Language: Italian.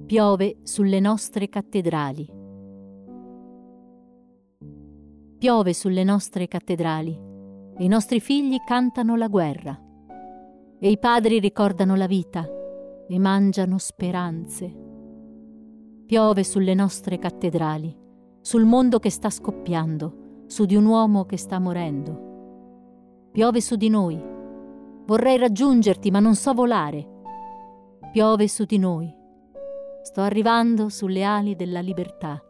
Piove sulle nostre cattedrali. Piove sulle nostre cattedrali e i nostri figli cantano la guerra e i padri ricordano la vita e mangiano speranze. Piove sulle nostre cattedrali, sul mondo che sta scoppiando, su di un uomo che sta morendo. Piove su di noi. Vorrei raggiungerti, ma non so volare. Piove su di noi. Sto arrivando sulle ali della libertà